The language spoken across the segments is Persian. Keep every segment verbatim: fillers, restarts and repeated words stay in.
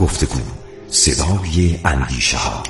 گفتگو، صدای اندیشه ها.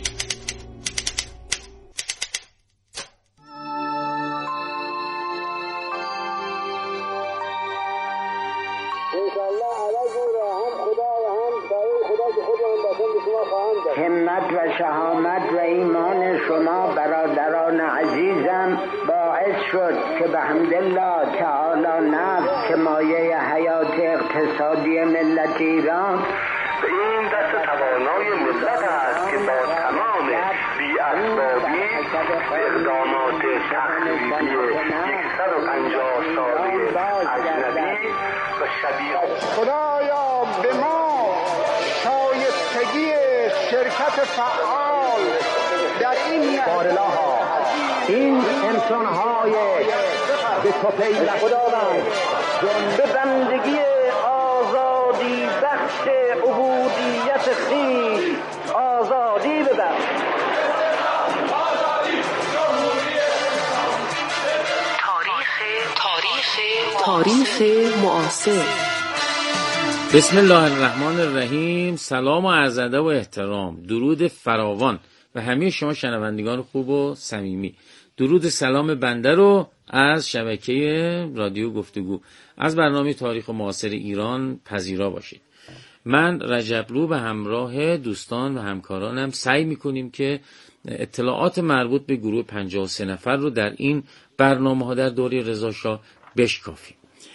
همت و شهامت و ایمان شما برادران عزیزم باعث شد که به حمدالله تعالی نفت که مایه حیات اقتصادی ملت ایران به این دست توانای ملت است که با تمام بی‌اسبابی اقدامات تخریبی صد و پنجاه ساله اجنبی و شبیه خدایا به ما شایستگی شرکت فعال در این بارلاها این انسان‌های به توفیق خداوند به بندگی آزادی بخش عبودیت خویش آزادی ببخش. تاریخ معاصر. بسم الله الرحمن الرحیم. سلام و عرض ادب و احترام، درود فراوان و همه شما شنوندگان خوب و صمیمی. درود سلام بنده رو از شبکه رادیو گفتگو از برنامه تاریخ معاصر ایران پذیرا باشید. من رجبلو به همراه دوستان و همکارانم سعی میکنیم که اطلاعات مربوط به گروه پنجاه و سه نفر رو در این برنامه ها در دوره رضا شاه بشکافیم.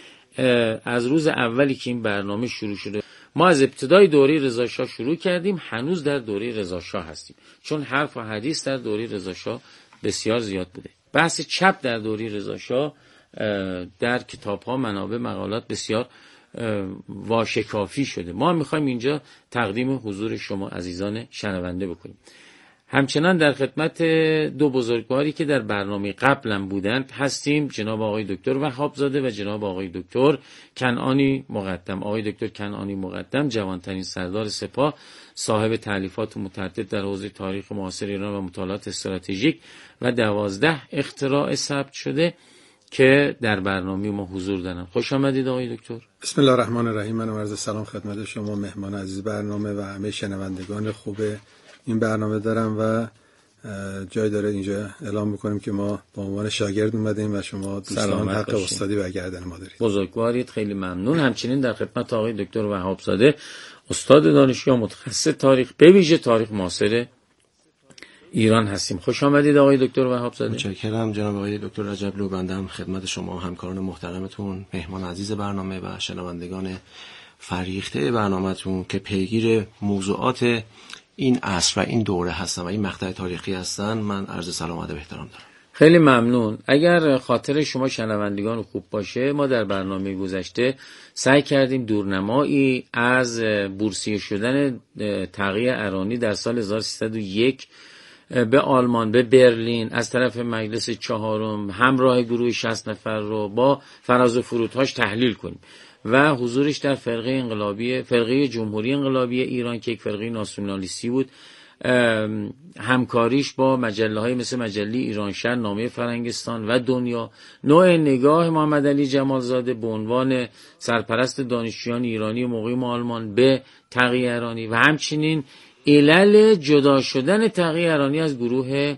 از روز اولی که این برنامه شروع شده ما از ابتدای دوره رضا شاه شروع کردیم، هنوز در دوره رضا شاه هستیم، چون حرف و حدیث در دوره رضا شاه بسیار زیاد بوده. بحث چپ در دوره رضا شاه در کتاب‌ها، منابع، مقالات بسیار واشکافی شده. ما می‌خوایم اینجا تقدیم حضور شما عزیزان شنونده بکنیم. همچنان در خدمت دو بزرگواری که در برنامه قبلم بودند هستیم، جناب آقای دکتر وهابزاده و جناب آقای دکتر کنعانی مقدم. آقای دکتر کنعانی مقدم جوانترین سردار سپاه، صاحب تألیفات متعدد در حوزه تاریخ معاصر ایران و مطالعات استراتژیک و دوازده اختراع ثبت شده که در برنامه ما حضور دارن. خوش آمدید آقای دکتر. بسم الله الرحمن الرحیم. من عرض سلام خدمت شما مهمان عزیز برنامه و همه شنوندگان خوب این برنامه دارم و جای داره اینجا اعلام بکنیم که ما به عنوان شاگرد اومدیم و شما دوستان حق باشین. استادی برگردن ما دارید. بزرگوارید، خیلی ممنون. همچنین در خدمت آقای دکتر وهابزاده، استاد دانشگاه متخصص تاریخ به ویژه تاریخ معاصر ایران هستیم. خوش آمدید آقای دکتر وهابزاده. متشکرم جناب آقای دکتر رجبلو. بندم خدمت شما همکاران محترمتون، مهمان عزیز برنامه و شنوندگان فریخته برنامه‌تون که پیگیر موضوعات این عصر و این دوره هستن و این مقطع تاریخی هستن، من عرض سلام و ادب احترام دارم. خیلی ممنون. اگر خاطر شما شنوندگان خوب باشه، ما در برنامه گذشته سعی کردیم دورنمایی از بورسیه شدن تقی ارانی در سال هزار و سیصد و یک به آلمان، به برلین از طرف مجلس چهارم همراه گروه شصت نفر رو با فراز و فرودهاش تحلیل کنیم و حضورش در فرقه انقلابی فرقه جمهوری انقلابی ایران که یک فرقه ناسیونالیستی بود، همکاریش با مجله‌های مثل مجله ایرانشهر، نامه فرنگستان و دنیا، نوع نگاه محمد علی جمالزاده به عنوان سرپرست دانشجویان ایرانی مقیم آلمان به تقی ارانی و همچنین علل جدا شدن تقی ارانی از گروه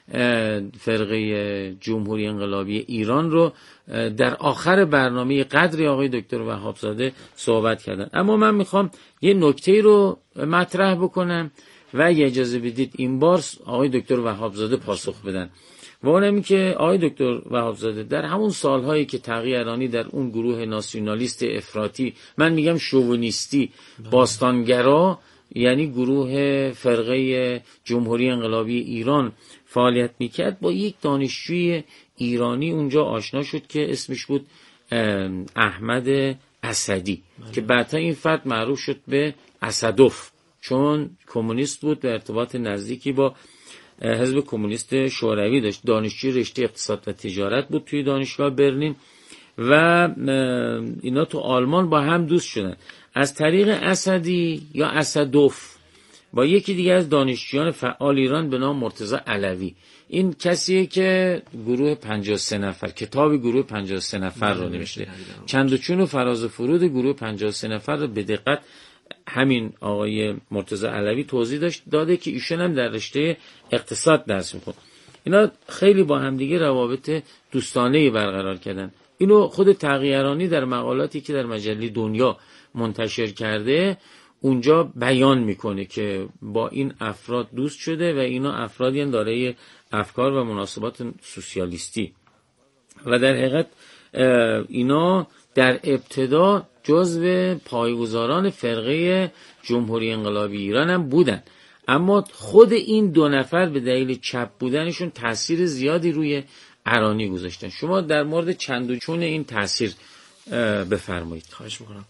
فرقه جمهوری انقلابی ایران رو در آخر برنامه قدری آقای دکتر وهابزاده صحبت کردن. اما من میخوام یه نکته رو مطرح بکنم و یه اجازه بدید این بار آقای دکتر وهابزاده پاسخ بدن و اونم این که آقای دکتر وهابزاده در همون سالهایی که تقی ارانی در اون گروه ناسیونالیست افراطی، من میگم شوونیستی، باستانگرا، یعنی گروه فرقه جمهوری انقلابی ایران فعالیت میکرد، با یک دانشجوی ایرانی اونجا آشنا شد که اسمش بود احمد اسدی که بعدها این فرد معروف شد به اسدوف، چون کمونیست بود، به ارتباط نزدیکی با حزب کمونیست شوروی داشت. دانشجوی رشته اقتصاد و تجارت بود توی دانشگاه برلین و اینا تو آلمان با هم دوست شدن. از طریق اسدی یا اسدوف با یکی دیگه از دانشجویان فعال ایران به نام مرتضی علوی، این کسیه که گروه پنجاه و سه نفر، کتاب گروه پنجاه و سه نفر رو نوشته. چند و چون و فراز و فرود گروه پنجاه و سه نفر رو به دقت همین آقای مرتضی علوی توضیح داشت داده که ایشون هم در رشته اقتصاد درس می‌خوند. اینا خیلی با همدیگه روابط دوستانه‌ای برقرار کردن. اینو خود تغییرانی در مقالاتی که در مجله دنیا منتشر کرده اونجا بیان میکنه که با این افراد دوست شده و اینا افرادی هستند دارای افکار و مناسبات سوسیالیستی و در حقیقت اینا در ابتدا جزو پایه‌گذاران فرقه جمهوری انقلابی ایران هم بودن، اما خود این دو نفر به دلیل چپ بودنشون تاثیر زیادی روی ارانی گذاشتن. شما در مورد چند و چون این تاثیر بفرمایید. خواهش میکنم.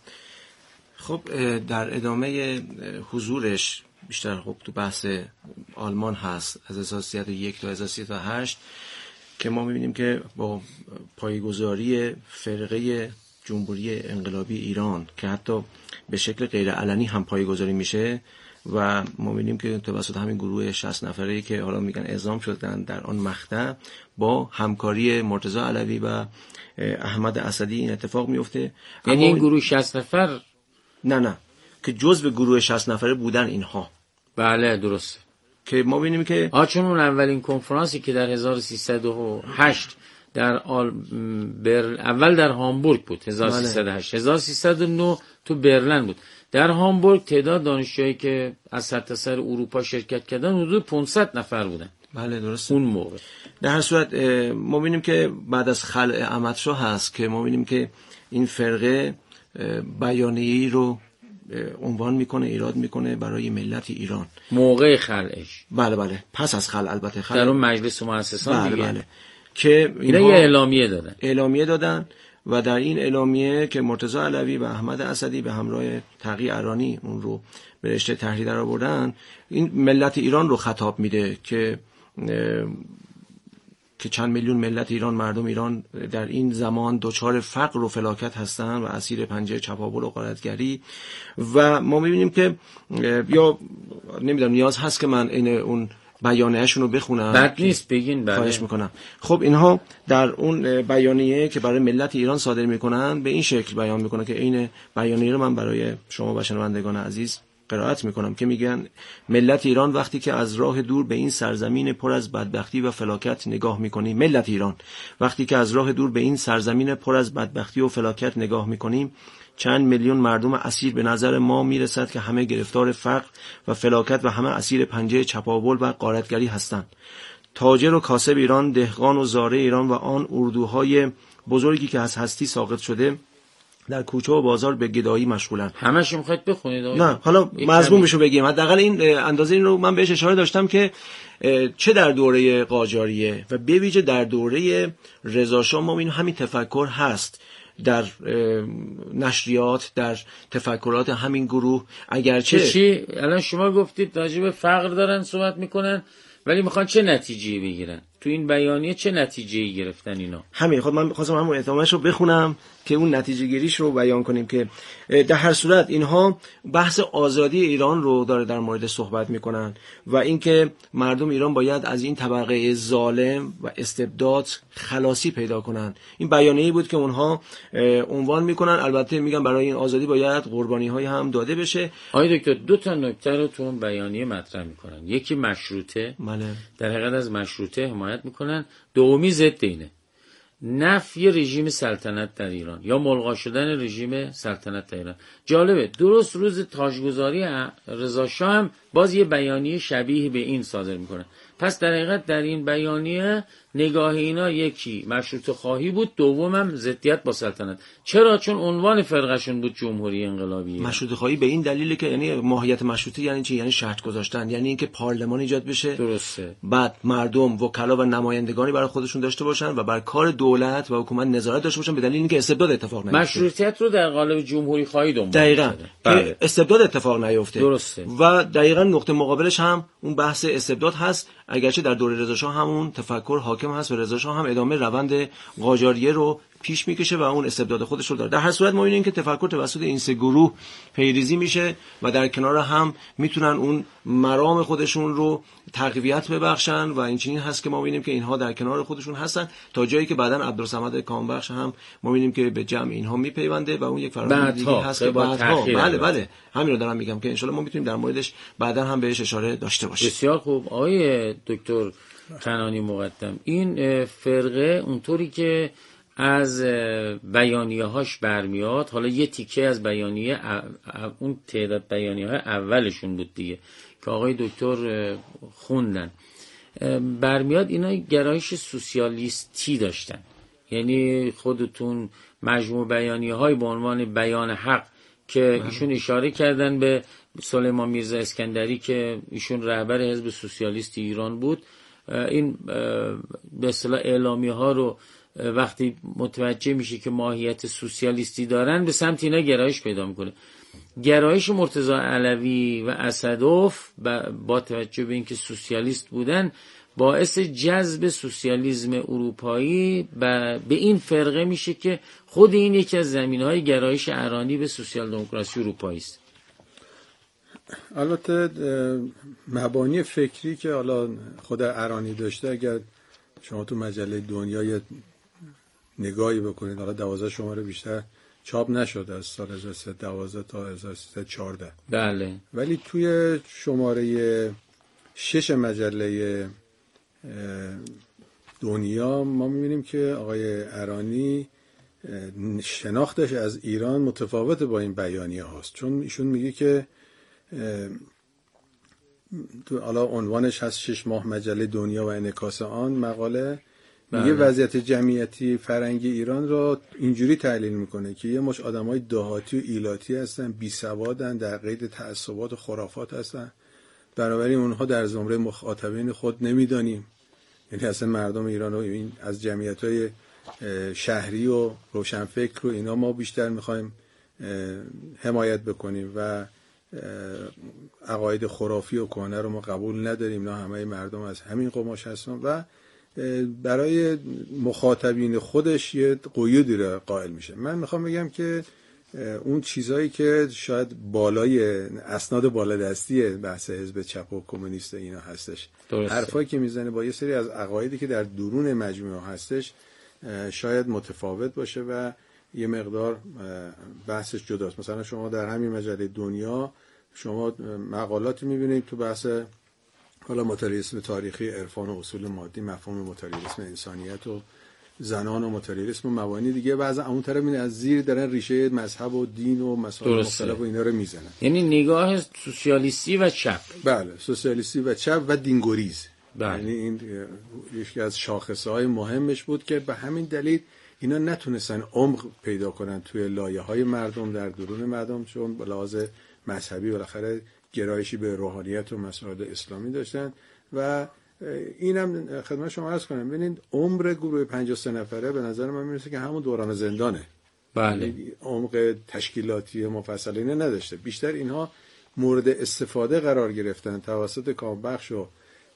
خب در ادامه حضورش بیشتر خب تو بحث آلمان هست از هزار و سیصد و یک تا هزار و سیصد و هشت که ما میبینیم که با پایه‌گذاری فرقه جمهوری انقلابی ایران که حتی به شکل غیر علنی هم پایه‌گذاری میشه و ما می‌بینیم که توسط همین گروه شصت نفره‌ای که حالا میگن اعزام شدن در آن مقطع با همکاری مرتضی علوی و احمد اسدی این اتفاق میفته. یعنی این گروه شصت نفر نه نه که جزء گروه شصت نفره بودن اینها. بله درسته که ما ببینیم که آ چون اون اولین کنفرانسی که در هزار و سیصد و هشت در آل... بر... اول در هامبورگ بود هزار و سیصد و هشت، هزار و سیصد و نه تو برلین بود. در هامبورگ تعداد دانشجویی که از سرتاسر اروپا شرکت کردن حدود پانصد نفر بودن. بله درسته. اون موقع در هر صورت ما ببینیم که بعد از خلع احمدشاه هست که ما ببینیم که این فرقه بیانیه‌ای رو عنوان میکنه، ایراد میکنه برای ملت ایران موقع خلعش. بله بله پس از خلع البته خلع در اون مجلس مؤسسان بله دیگه بله. که اینا یه اعلامیه دادن اعلامیه دادن و در این اعلامیه که مرتضی علوی و احمد اسدی به همراه تقی ارانی اون رو به رشته تحریر در آوردن، این ملت ایران رو خطاب میده که که چند میلیون ملت ایران، مردم ایران در این زمان دچار فقر و فلاکت هستن و اسیر پنجه چپاول و غارتگری. و ما میبینیم که یا نمیدونم نیاز هست که من این اون بیانیه‌شون رو بخونم؟ بد نیست بگین. بله خواهش میکنم. خب اینها در اون بیانیه که برای ملت ایران صادر میکنن به این شکل بیان میکنه که این بیانیه رو من برای شما و شنوندگان عزیز قرائت میکنم که میگن ملت ایران وقتی که از راه دور به این سرزمین پر از بدبختی و فلاکت نگاه میکنیم ملت ایران وقتی که از راه دور به این سرزمین پر از بدبختی و فلاکت نگاه میکنیم چند میلیون مردم اسیر به نظر ما میرسد که همه گرفتار فقر و فلاکت و همه اسیر پنجه چپاول و غارتگری هستند. تاجر و کاسب ایران، دهقان و زاره ایران و آن اردوهای بزرگی که از هستی ساقط شده در کوچه و بازار به گدایی مشغولن. همش میخواید بخونید؟ نه حالا مضمونشو بگیم. حداقل این اندازه این رو من بهش اشاره داشتم که چه در دوره قاجاریه و به ویژه در دوره رضا شاه ما این همین تفکر هست در نشریات، در تفکرات همین گروه. اگرچه چی الان شما گفتید راجع به فقر دارن صحبت میکنن ولی میخوان چه نتیجه‌ای بگیرن؟ تو این بیانیه چه نتیجه‌ای گرفتن اینا؟ همین خود من خواستم همون ادامه‌اش رو بخونم که اون نتیجه گیریش رو بیان کنیم که در هر صورت اینها بحث آزادی ایران رو داره در مورد صحبت میکنن و اینکه مردم ایران باید از این طبقه ظالم و استبداد خلاصی پیدا کنن. این بیانیه‌ای بود که اونها عنوان میکنن. البته میگن برای این آزادی باید قربانی‌های هم داده بشه. آقای دکتر دو تا نکته رو تو اون بیانیه مطرح میکنن. یکی مشروطه، بله. در حقیقت از مشروطه حمایت میکنن. دومی ضد اینه، نفی رژیم سلطنت در ایران یا ملغا شدن رژیم سلطنت در ایران. جالبه درست روز تاجگذاری رضا شاه هم باز یه بیانیه شبیه به این صادر میکنن. پس در حقیقت در این بیانیه نگاه اینا یکی مشروطه خواهی بود، دومم ضدیت با سلطنت. چرا؟ چون عنوان فرقشون بود جمهوری انقلابی. مشروطه خواهی به این دلیله که یعنی ماهیت مشروطه یعنی چی؟ یعنی شرط گذاشتن، یعنی اینکه پارلمان ایجاد بشه. درسته. بعد مردم وکلا و نمایندگانی برای خودشون داشته باشن و بر کار دولت و حکومت نظارت داشته باشن، به دلیل اینکه استبداد اتفاق نیفته. مشروطیت رو در قالب جمهوری خواهی دنبال دقیقاً بله. که استبداد اتفاق نیفته. درسته. و دقیقاً نقطه مقابلش هم اون بحث استبداد هست. اگرچه در دوره رضا شاه همون تفکر حاکم هست و رضا شاه هم ادامه روند قاجاریه رو پیش میکشه و اون استبداد خودش رو داره. در هر صورت ما می‌بینیم که تفکر توسط این سه گروه پیریزی میشه و در کنار هم میتونن اون مرام خودشون رو تقویت ببخشن و این چنین هست که ما می‌بینیم که اینها در کنار خودشون هستن تا جایی که بعداً عبدالصمد کامبخش هم ما می‌بینیم که به جمع اینها میپیونده و اون یک فرآیند دیگه هست که بعدها بله بله همین رو دارم میگم که ان شاءالله ما میتونیم در موردش بعداً هم بهش اشاره داشته باشیم. بسیار خوب. آقای دکتر کنانی مقدم، این فرقه اونطوری که از بیانیه هاش برمیاد، حالا یه تیکه از بیانیه اون تعداد بیانیه های اولشون بود دیگه که آقای دکتر خوندن، برمیاد اینا گرایش سوسیالیستی داشتن. یعنی خودتون مجموع بیانیه های به عنوان بیان حق که ایشون اشاره کردن به سلیمان میرزا اسکندری که ایشون رهبر حزب سوسیالیست ایران بود، این به اصطلاح اعلامیه ها رو وقتی متوجه میشه که ماهیت سوسیالیستی دارن به سمت اینا گرایش پیدا میکنه. گرایش مرتضی علوی و اسدوف با توجه به اینکه سوسیالیست بودن باعث جذب سوسیالیسم اروپایی به این فرقه میشه که خود این یکی از زمینه‌های گرایش ارانی به سوسیال دموکراسی اروپایی است. البته مبانی فکری که حالا خود ارانی داشته، اگر شما تو مجله دنیا نگاهی بکنید، حالا دوازده شماره بیشتر چاپ نشده از سال هزار و سیصد و دوازده تا هزار و سیصد و چهارده، بله، ولی توی شماره شش مجله دنیا ما می‌بینیم که آقای ارانی شناختش از ایران متفاوت با این بیانیه هاست، چون ایشون میگه که تو حالا عنوانش هست شش ماه مجله دنیا و انعکاس آن مقاله، میگه وضعیت جمعیتی فرنگی ایران را اینجوری تحلیل میکنه که یه مش آدمای دهاتی و ایلاتی هستن، بی سوادن، در قید تعصبات و خرافات هستن، بنابراین اونها در زمره مخاطبین خود نمیدانیم. یعنی اصلا مردم ایران رو این از جمعیت‌های شهری و روشنفکر رو اینا ما بیشتر میخوایم حمایت بکنیم و عقاید خرافی و کهنه رو ما قبول نداریم، اینا همه مردم از همین قماش هستن و برای مخاطبین خودش یه قیودی رو قائل میشه. من میخوام بگم که اون چیزایی که شاید بالای اسناد بالادستی بحث حزب چپ و کمونیست اینا هستش، حرفایی که میزنه با یه سری از عقایدی که در درون مجموعه هستش شاید متفاوت باشه و یه مقدار بحثش جداست. مثلا شما در همین مجله دنیا شما مقالاتی میبینید تو بحث حالا ماتریالیسم تاریخی، عرفان و اصول مادی، مفهوم ماتریالیسم انسانیت و زنان و ماتریالیسم و مبانی دیگه، بعضا اون طرف این از زیر دارن ریشه مذهب و دین و مسائل مختلف و اینا رو میزنن. یعنی نگاه سوسیالیستی و چپ. بله، سوسیالیستی و چپ و دینگریز. بله. یعنی این یکی از شاخصه‌های مهمش بود که به همین دلیل اینا نتونستن عمق پیدا کنن توی لایه‌های مردم، در درون مردم، چون به لحاظ مذهبی بالاخره گرایشی به روحانیت و مسائل اسلامی داشتن و اینم خدمت شما عرض کنم ببینید عمر گروه پنجاه و سه نفره به نظر من میرسه که همون دوران زندانه. بله. عمق تشکیلاتی مفصل اینه نداشته، بیشتر اینها مورد استفاده قرار گرفتن توسط کامبخش و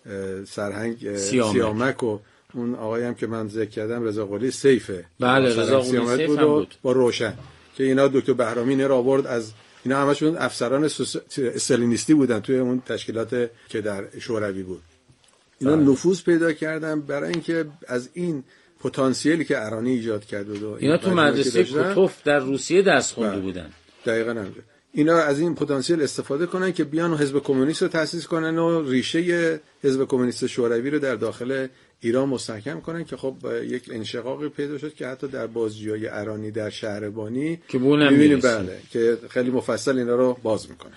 سرهنگ سیامک, سیامک و اون آقایی هم که من ذکر کردم رضا قلی سیفه. بله، رضا قلی سیف بود, بود با روشن که اینا دکتر بهرامی نه را آورد، از اینا همشون افسران استالینیستی بودن توی اون تشکیلات که در شوروی بود. اینا بله. نفوذ پیدا کردن برای اینکه از این پتانسیلی که ارانی ایجاد کرده بود اینا تو مدرسه کوتوف در روسیه درس خونده بله. بودن. دقیقاً همینجوری. اینا از این پتانسیل استفاده کنن که بیان و حزب کمونیست رو تأسیس کنن و ریشه حزب کمونیست شوروی رو در داخل ایران مستحکم کنن که خب یک انشقاقی پیدا شد که حتی در بازجویی ارانی در شهربانی که می‌بینیم بله که خیلی مفصل اینا رو باز میکنه.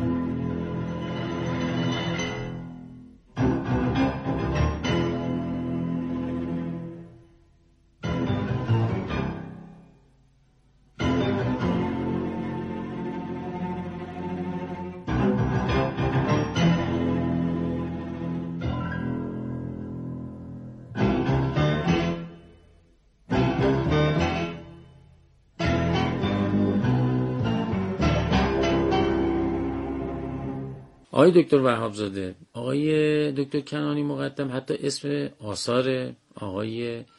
آقای دکتر وهابزاده، آقای دکتر کنانی مقدم حتی اسم آثار آقای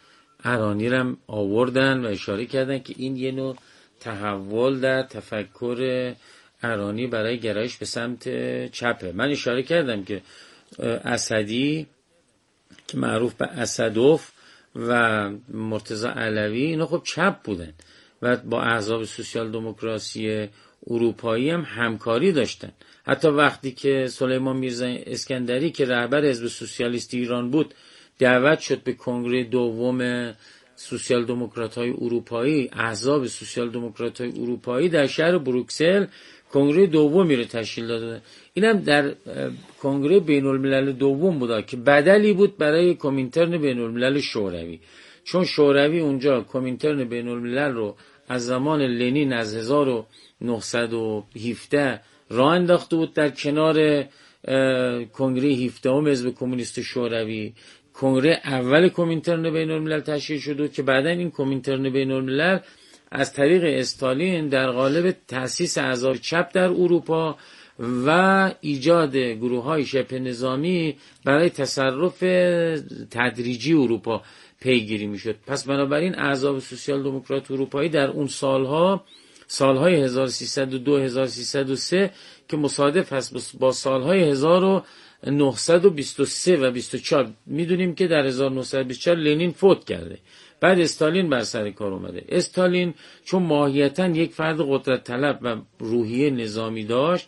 ارانی رو آوردن و اشاره کردن که این یه نوع تحول در تفکر ارانی برای گرایش به سمت چپه. من اشاره کردم که اسدی که معروف به اسدوف و مرتضی علوی اینا خب چپ بودن و با احزاب سوسیال دموکراسی اروپایی هم همکاری داشتن. حتی وقتی که سلیمان میرزا اسکندری که رهبر حزب سوسیالیست ایران بود دعوت شد به کنگره دوم سوسیال دموکرات‌های اروپایی، احزاب سوسیال دموکرات‌های اروپایی در شهر بروکسل کنگره دومی رو تشکیل داده. اینم در کنگره بین‌الملل دوم بود که بدلی بود برای کمینترن بین‌الملل شوروی، چون شوروی اونجا کمینترن بین‌الملل رو از زمان لنین از هزار و نهصد و هفده راه انداخته بود در کنار کنگره هفدهم حزب کمونیست شوروی. کنگره اول کمینترن بین‌الملل تشکیل شده که بعداً این کمینترن بین‌الملل از طریق استالین در قالب تأسیس احزاب چپ در اروپا و ایجاد گروه‌های شبه نظامی برای تصرف تدریجی اروپا پیگیری میشد. پس بنابراین احزاب سوسیال دموکرات اروپایی در اون سالها سالهای هزار و سیصد و دو هزار و سیصد و سه که مصادف هست با سالهای هزار و نهصد و بیست و سه و بیست و چهار، میدونیم که در هزار و نهصد و بیست و چهار لنین فوت کرده، بعد استالین بر سر کار اومده. استالین چون ماهیتاً یک فرد قدرت طلب و روحیه نظامی داشت،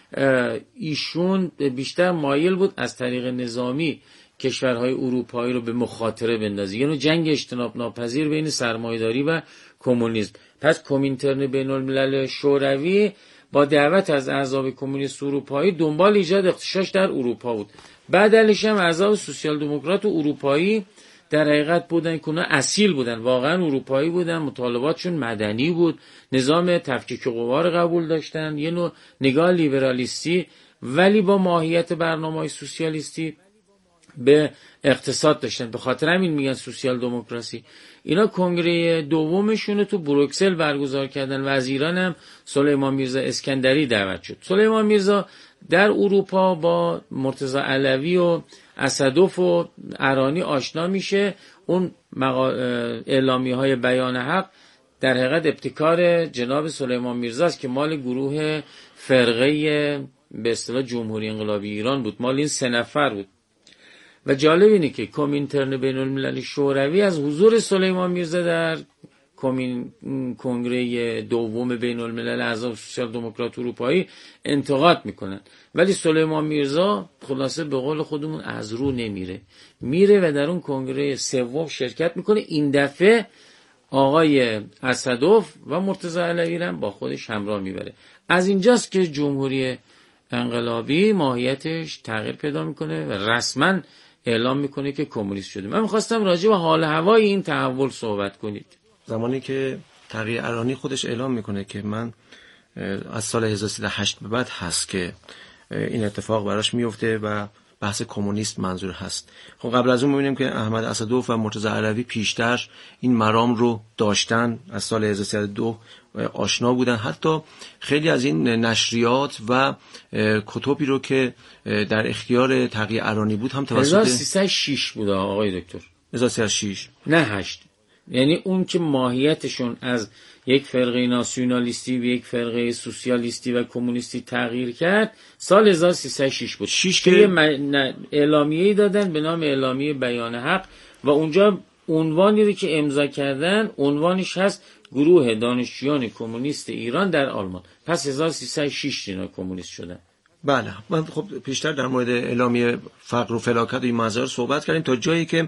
ایشون بیشتر مایل بود از طریق نظامی کشورهای اروپایی رو به مخاطره بندازه، یعنی جنگ اجتناب ناپذیر بین سرمایه‌داری و کمونیسم. پس کمینترن بین‌الملل شوروی با دعوت از احزاب کمونیست اروپایی دنبال ایجاد اغتشاش در اروپا بود. بعدش هم احزاب سوسیال دموکرات اروپایی در حقیقت بودن که اونا اصیل بودن، واقعا اروپایی بودن، مطالباتشون مدنی بود، نظام تفکیک قوا رو قبول داشتن، یه نوع نگاه لیبرالیستی ولی با ماهیت برنامه‌های سوسیالیستی به اقتصاد داشتن. به خاطر همین میگن سوسیال دموکراسی. اینا کنگره دومشون رو تو بروکسل برگزار کردن و از ایران هم سلیمان میرزا اسکندری دعوت شد. سلیمان میرزا در اروپا با مرتضی علوی و اسدوف و ارانی آشنا میشه. اون مقا... اعلامیه های بیان حق در حقیقت ابتکار جناب سلیمان میرزاست که مال گروه فرقه به اصطلاح جمهوری انقلابی ایران بود، مال این سه نفر بود. و جالب اینه که کمینترن بین‌الملل شوروی از حضور سلیمان میرزا در کمین کنگره دوم بین‌الملل احزاب سوسیال دموکرات اروپایی انتقاد میکنن، ولی سلیمان میرزا خلاصه به قول خودمون از رو نمیره، میره و در اون کنگره سوم شرکت میکنه. این دفعه آقای اسدوف و مرتضی علوی هم با خودش همراه میبره. از اینجاست که جمهوری انقلابی ماهیتش تغییر پیدا میکنه و رسما اعلام میکنه که کمونیست شده. من میخواستم راجع به حال هوای این تحول صحبت کنید. زمانی که تغییر ارانی خودش اعلام میکنه که من از سال هزار و سیصد و هشت به بعد هست که این اتفاق براش میفته و بحث کمونیست منظور هست. خب قبل از اون می‌بینیم که احمد اسدوف و مرتضی علوی پیشتر این مرام رو داشتن، از سال هزار و سیصد و دو آشنا بودن. حتی خیلی از این نشریات و کتبی رو که در اختیار تغییر ارانی بود هم توسط هزار و سیصد و شش بود آقای دکتر. هزار و سیصد و شش نه هشت. یعنی اون که ماهیتشون از یک فرقه ناسیونالیستی به یک فرقه سوسیالیستی و کمونیستی تغییر کرد سال هزار و سیصد و شش بود. شش که اعلامیه‌ای دادن به نام اعلامیه بیان حق و اونجا عنوانی رو که امضا کردن عنوانش هست گروه دانشجویان کمونیست ایران در آلمان. پس هزار و سیصد و شش اینا کمونیست شدن. بله، من خب پیشتر در مورد اعلامیه فقر و فلاکت و این مزار صحبت کردیم تا جایی که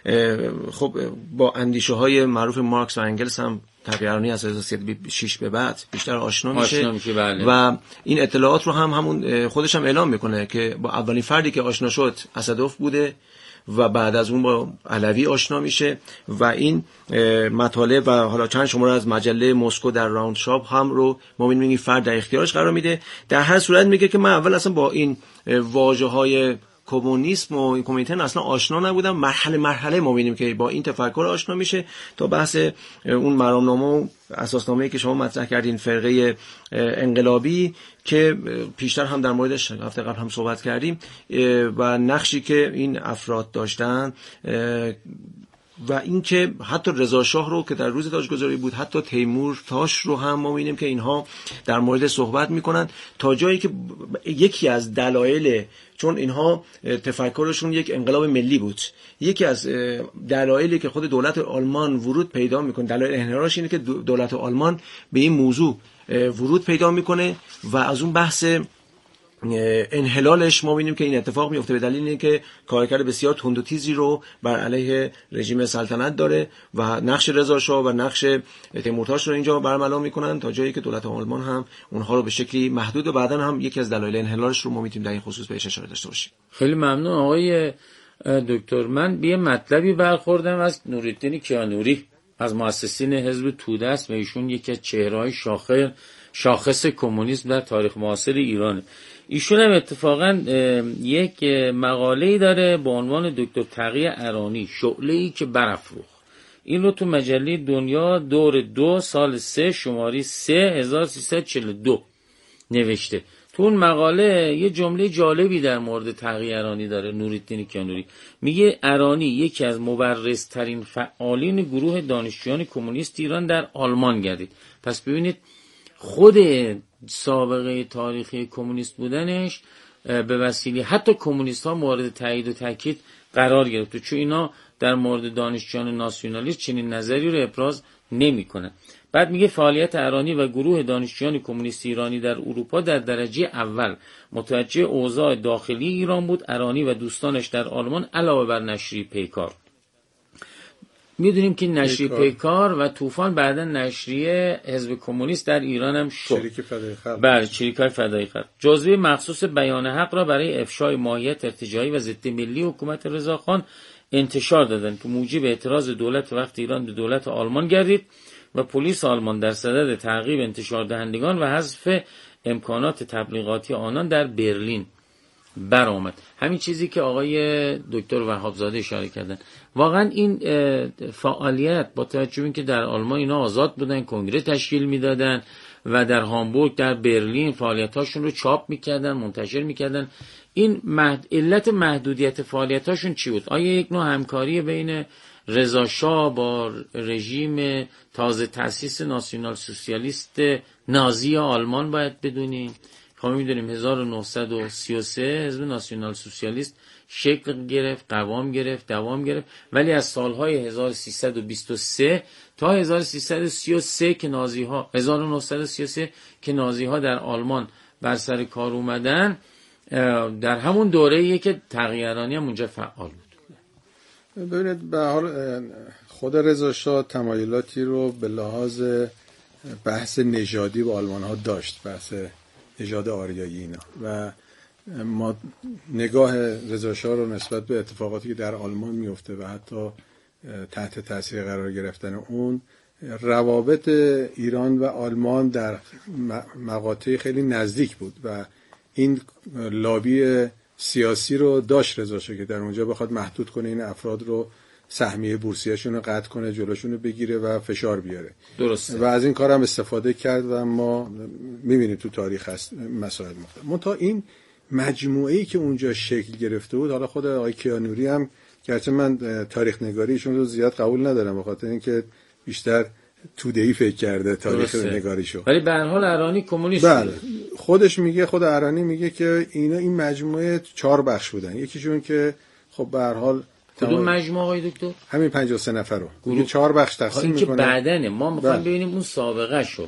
خب با اندیشه های معروف مارکس و انگلس هم تغییر ارانی از هزار و سیصد و شش به بعد بیشتر آشنا میشه, آشنا میشه بله. و این اطلاعات رو هم همون خودش هم اعلام میکنه که با اولین فردی که آشنا شد اسدوف بوده و بعد از اون با علوی آشنا میشه و این مطالب و حالا چند شماره از مجله مسکو در راوند شاپ هم رو ما می‌بینیم فرد در اختیارش قرار میده. در هر صورت میگه که من اول اصلا با این واژه‌های کمونیسم و این کمیتن اصلا آشنا نبودم. مرحله مرحله ما می‌بینیم که با این تفکر آشنا میشه تا بحث اون مرامنامه و اساسنامه‌ای که شما مطرح کردین فرقه انقلابی که پیشتر هم در موردش هفته قبل هم صحبت کردیم و نقشی که این افراد داشتن و اینکه حتی رضا شاه رو که در روز تاجگذاری بود، حتی تیمور تاش رو هم ما می‌بینیم که اینها در مورد صحبت میکنن، تا جایی که یکی از دلایل، چون اینها تفکرشون یک انقلاب ملی بود، یکی از دلایلی که خود دولت آلمان ورود پیدا میکنه، دلایل انحراش اینه که دولت آلمان به این موضوع ورود پیدا میکنه و از اون بحث انحلالش ما ببینیم که این اتفاق میفته به دلیل اینکه کارکرد بسیار تند و تیزی رو بر علیه رژیم سلطنت داره و نقش رضا شاه و نقش تیمورتاش رو اینجا برملا میکنن، تا جایی که دولت آلمان هم اونها رو به شکلی محدود و بعداً هم یکی از دلایل انحلالش رو ما میتونیم در این خصوص بهش اشاره داشته باشیم. خیلی ممنون آقای دکتر. من به یه مطلبی برخوردم از نورالدین کیانوری، از مؤسسین حزب توده است و ایشون یکی از چهره‌های شاخص شاخص کمونیسم در تاریخ معاصر ایرانه. ایشون هم اتفاقا یک مقاله‌ای داره با عنوان دکتر تقی ارانی، شعله‌ای که برافروخت. این رو تو مجله دنیا دور دو سال سه شماره سه هزار و سیصد و چهل و دو نوشته. تو اون مقاله یه جمله جالبی در مورد تقی ارانی داره نورالدین کیانوری. میگه ارانی یکی از مبرزترین فعالین گروه دانشجویان کمونیست ایران در آلمان گردید. پس ببینید خود سابقه تاریخی کمونیست بودنش به وسیله حتی کمونیست ها مورد تایید و تاکید قرار گرفته، چون اینا در مورد دانشجویان ناسیونالیست چنین نظری رو ابراز نمی‌کنن. بعد میگه فعالیت ارانی و گروه دانشجویان کمونیست ایرانی در اروپا در درجه اول متوجه اوضاع داخلی ایران بود. ارانی و دوستانش در آلمان علاوه بر نشریه پیکار، میدونیم که نشریه پیکار و طوفان بعدا نشریه حزب کمونیست در ایران هم شد، شریک فدای خلق، بله شریکای فدای خلق، جزوه مخصوص بیان حق را برای افشای ماهیت ارتجاعی و ضد ملی حکومت رضاخان انتشار دادند که موجب اعتراض دولت وقت ایران به دولت آلمان گردید و پلیس آلمان در صدد تعقیب انتشار دهندگان و حذف امکانات تبلیغاتی آنان در برلین برآمد. همین چیزی که آقای دکتر وهابزاده اشاره کردن. واقعا این فعالیت با توجه به اینکه در آلمان اینا آزاد بودن، کنگره تشکیل میدادن و در هامبورگ، در برلین فعالیتاشون رو چاپ میکردن، منتشر میکردن. این مهد... علت محدودیت فعالیتاشون چی بود؟ آیا یک نوع همکاری بین رضا شاه با رژیم تازه تأسیس ناسیونال سوسیالیست نازی آلمان باید بدونیم؟ ما میدونیم هزار و نهصد و سی و سه حزب ناسیونال سوسیالیست شکل گرفت، قوام گرفت، دوام گرفت، ولی از سالهای هزار و سیصد و بیست و سه تا هزار و سیصد و سی و سه که نازی ها هزار و نهصد و سی و سه که نازی ها در آلمان بر سر کار اومدن، در همون دوره‌ایه که تقی ارانی هم اونجا فعال بود. ببینید به حال خود رضا شاه تمایلاتی رو به لحاظ بحث نژادی با آلمان ها داشت، بحث نژاد آریایی اینا، و ما نگاه رضا شاه رو نسبت به اتفاقاتی که در آلمان میفته و حتی تحت تاثیر قرار گرفتن اون، روابط ایران و آلمان در مقاطع خیلی نزدیک بود و این لابی سیاسی رو داشت رضا شاه که در اونجا بخواد محدود کنه این افراد رو، سهمیه بورسیه‌شون رو قطع کنه، جلوشون رو بگیره و فشار بیاره. درسته. و از این کار هم استفاده کرد و ما می‌بینیم تو تاریخ هست مسائل مختلف. منتها این مجموعه‌ای که اونجا شکل گرفته بود، حالا خود آقای کیانوری هم، گرچه من تاریخ نگاریشون رو زیاد قبول ندارم به خاطر اینکه بیشتر توده‌ای فکر کرده تاریخ نگاریشو، ولی به هر حال ارانی کمونیست بله. خودش میگه، خود ارانی میگه که اینا این مجموعه چهار بخش بودن. یکیشون که خب به هر حال کدوم مجموعه آقای دکتر؟ همین پنجاه و سه نفر رو گروه چهار بخش تقسیم میکنه. این که بعدنه ما میخوایم ببینیم اون سابقه شو.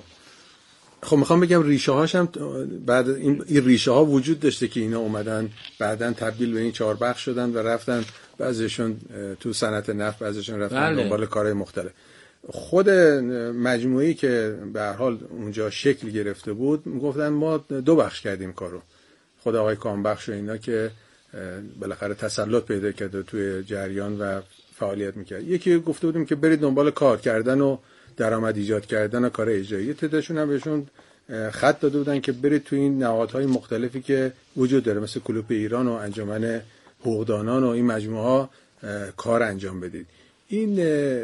خب میخوام بگم ریشه هاش هم بعد این, این ریشه ها وجود داشته که اینا اومدن بعدن تبدیل به این چهار بخش شدن و رفتن، بعضیشون تو صنعت نفت، بعضیشون رفتن بله. دنبال کارهای مختلف. خود مجموعه‌ای که به هر حال اونجا شکل گرفته بود میگفتن ما دو بخش کردیم کارو. خود آقای کامبخش و اینا که بالاخره تسلط پیدا کرده توی جریان و فعالیت میکرد، یکی گفته بودیم که برید دنبال کار کردن و درآمد ایجاد کردن و کار اجرایی، تعدادشون هم بهشون خط داده بودن که برید توی این نهادهای مختلفی که وجود داره مثل کلوپ ایران و انجمن حقوقدانان و این مجموعه ها کار انجام بدید. این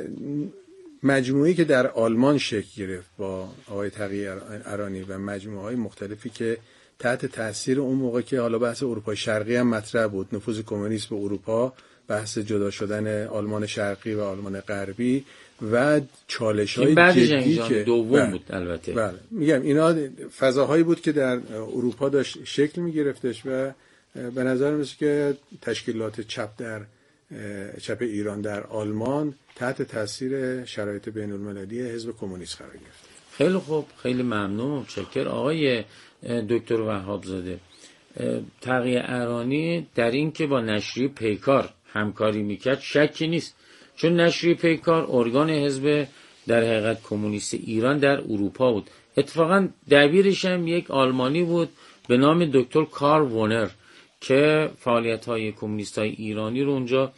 مجموعه‌ای که در آلمان شکل گرفت با آقای تقی ارانی و مجموعه‌های مختلفی که تحت تاثیر اون موقع که حالا بحث اروپای شرقی هم مطرح بود، نفوذ کمونیسم به اروپا بحث جدا شدن آلمان شرقی و آلمان غربی و چالش‌های جدی که دوم بود. البته بله میگم اینا فضاهایی بود که در اروپا داشت شکل می‌گرفتش و به نظر میاد که تشکیلات چپ در چپ ایران در آلمان تحت تاثیر شرایط بین‌المللی حزب کمونیست قرار گرفت. خیلی خوب، خیلی ممنون، متشکرم آقای دکتر وهاب زاده. تقی ارانی در این که با نشریه پیکار همکاری میکرد شکی نیست، چون نشریه پیکار ارگان حزب در حقیقت کمونیست ایران در اروپا بود. اتفاقا دبیرش هم یک آلمانی بود به نام دکتر کارل وونر که فعالیت‌های کمونیست‌های ایرانی رو اونجا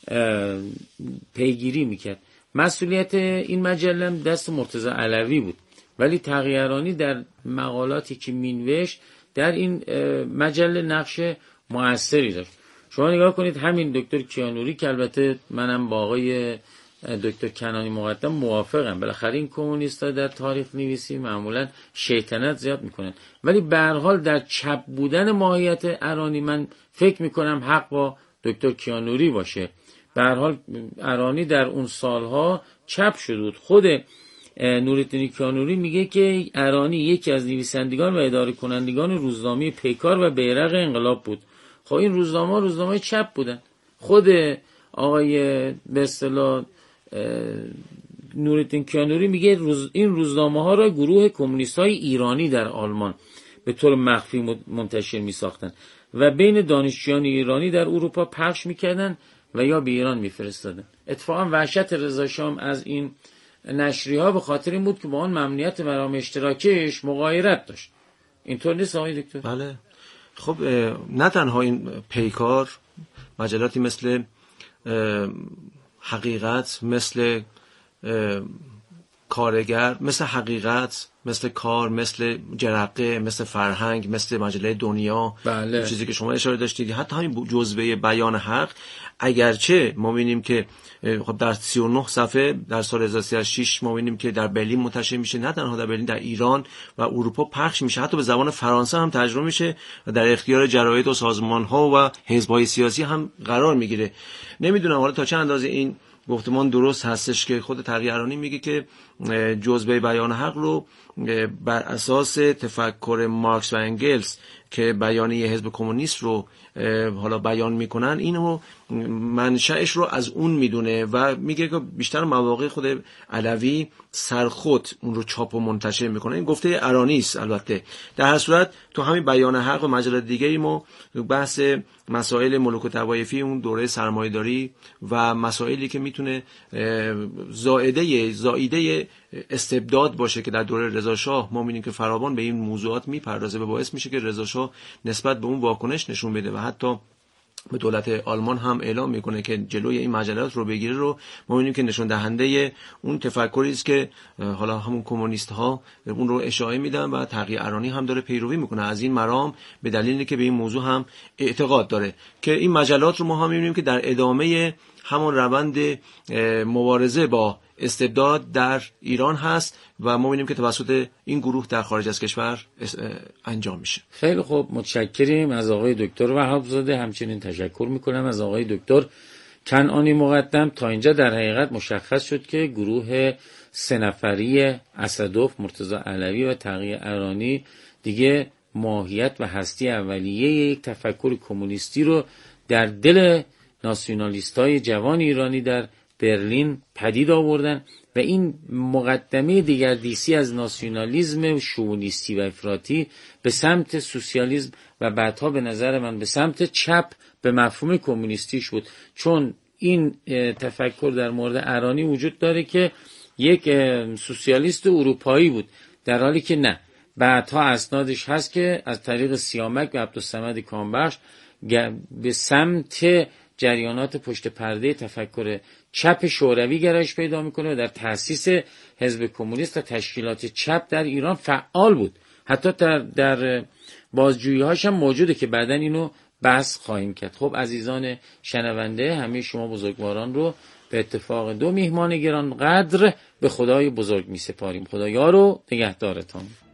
پیگیری میکرد. مسئولیت این مجله دست مرتضی علوی بود، ولی تقی ارانی در مقالاتی که مینوشت در این مجله نقش موثری داشت. شما نگاه کنید همین دکتر کیانوری که البته منم با آقای دکتر کنانی مقدم موافقم، بالاخره این کمونیست‌ها در تاریخ نویسی معمولا شیطنت زیاد میکنن، ولی به هر حال در چپ بودن ماهیت ارانی من فکر میکنم حق با دکتر کیانوری باشه. به هر حال ارانی در اون سالها چپ شده بود. خود نورالدین کیانوری میگه که ارانی یکی از نویسندگان و اداره کنندگان روزنامه پیکار و بیرق انقلاب بود. خب این روزنامه روزنامه چپ بودن. خود آقای به اصطلاح نورالدین کیانوری میگه روز این روزنامه ها را گروه کمونیست های ایرانی در آلمان به طور مخفی منتشر میساختن و بین دانشجویان ایرانی در اروپا پخش میکردن و یا به ایران میفرستادن. اتفاقا وحشت رضا شاه از این نشریه ها به خاطر این بود که با آن ممنوعیت برنامه اشتراکیش مغایرت داشت. اینطور نیست آقای دکتر؟ بله. خب نه تنها این پیکار، مجلاتی مثل حقیقت، مثل کارگر، مثل حقیقت، مثل کار، مثل جرقه، مثل فرهنگ، مثل مجله دنیا، بله. چیزی که شما اشاره داشتید، حتی همین جزوه بیان حق، اگرچه ما می‌بینیم که خب در سی و نه صفحه در سال هزار و سیصد و شش ما می‌بینیم که در برلین منتشر میشه، نه تنها در برلین، در ایران و اروپا پخش میشه، حتی به زبان فرانسه هم ترجمه میشه و در اختیار جراید و سازمان‌ها و حزب‌های سیاسی هم قرار میگیره. نمیدونم حالا تا چه اندازه این گفتمان درست هستش که خود تقی ارانی میگه که جزوه بیان حق رو بر اساس تفکر مارکس و انگلس که بیانیه حزب کمونیست رو حالا بیان میکنن، اینو منشأش رو از اون میدونه و میگه که بیشتر مواقع خود علوی سرخط اون رو چاپ و منتشر میکنه. این گفته ارانی است. البته در هر صورت تو همین بیان حق و مجلات دیگری ما بحث مسائل ملوک و طوایفی اون دوره سرمایه‌داری و مسائلی که میتونه زائده زائیده استبداد باشه که در دوره رضا شاه ما می‌بینیم که فراوان به این موضوعات میپردازه و باعث میشه که رضا شاه نسبت به اون واکنش نشون بده و حتی به دولت آلمان هم اعلام میکنه که جلوی این مجلات رو بگیره. رو ما می‌بینیم که نشون دهنده اون تفکری است که حالا همون کمونیست ها اون رو اشاعه میدن و تقی ارانی هم داره پیروی میکنه از این مرام، به دلیلی که به این موضوع هم اعتقاد داره که این مجلات رو ما هم می‌بینیم که در ادامه همون روند مبارزه با استبداد در ایران هست و ما می‌بینیم که توسط این گروه در خارج از کشور انجام میشه. خیلی خوب، متشکریم از آقای دکتر وهاب زاده. همچنین تشکر میکنم از آقای دکتر کنعانی مقدم. تا اینجا در حقیقت مشخص شد که گروه سه نفری اسدوف، مرتضی علوی و تقی ارانی دیگه ماهیت و هستی اولیه یک تفکر کمونیستی رو در دل ناسیونالیست‌های جوان ایرانی در برلین پدید آوردن و این مقدمه دیگردیسی از ناسیونالیسم شوونیستی و افراطی به سمت سوسیالیسم و بعدها به نظر من به سمت چپ به مفهوم کمونیستیش بود، چون این تفکر در مورد ارانی وجود داره که یک سوسیالیست اروپایی بود، در حالی که نه، بعدها اسنادش هست که از طریق سیامک و عبدالصمد کامبخش به سمت جریانات پشت پرده تفکر چپ شوروی گرایش پیدا میکنه و در تأسیس حزب کمونیست و تشکیلات چپ در ایران فعال بود. حتی در, در بازجویی هاش هم موجوده که بعداً اینو بحث خواهیم کرد. خب عزیزان شنونده، همه شما بزرگواران رو به اتفاق دو میهمان گران قدر به خدای بزرگ می سپاریم. خدا یار و نگهدارتان.